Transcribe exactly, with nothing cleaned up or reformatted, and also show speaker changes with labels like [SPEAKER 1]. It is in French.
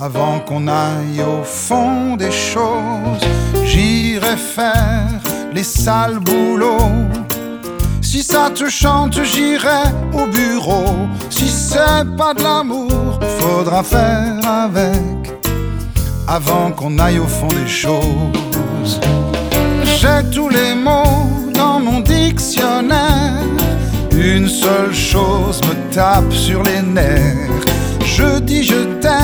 [SPEAKER 1] Avant qu'on aille au fond des choses, j'irai faire les sales boulots. Si ça te chante, j'irai au bureau. Si c'est pas de l'amour, faudra faire avec. Avant qu'on aille au fond des choses, j'ai tous les mots dans mon dictionnaire. Une seule chose me tape sur les nerfs. Je dis je t'aime.